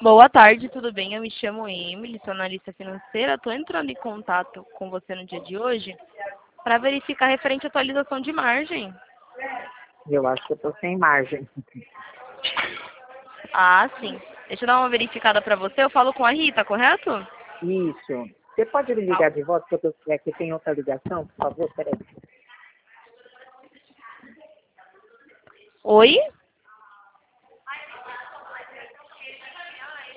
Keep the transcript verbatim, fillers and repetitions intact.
Boa tarde, tudo bem? Eu me chamo Emily, sou analista financeira. Estou entrando em contato com você no dia de hoje para verificar referente à atualização de margem. Eu acho que eu tô sem margem. Ah, sim. Deixa eu dar uma verificada para você. Eu falo com a Rita, correto? Isso. Você pode me ligar de volta, porque eu tô, é que tem outra ligação, por favor? Peraí. Oi?